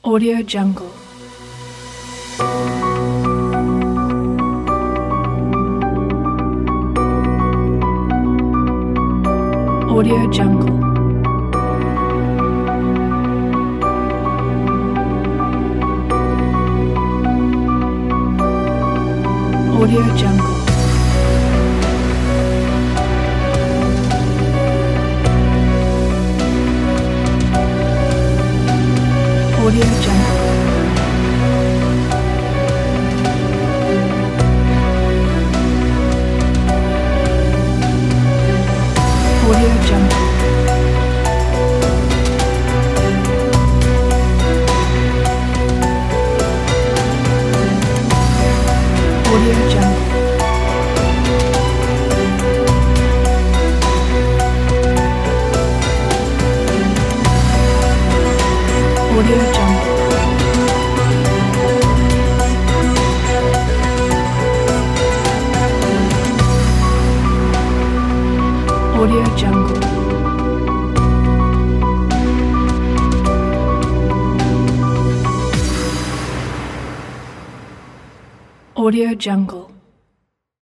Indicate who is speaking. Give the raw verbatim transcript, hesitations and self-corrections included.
Speaker 1: Audio Jungle. Audio Jungle. Audio Jungle. Audio Jungle. Audio Jungle. Audio Jungle. Audio Jungle. Audio Jungle. Audio Jungle.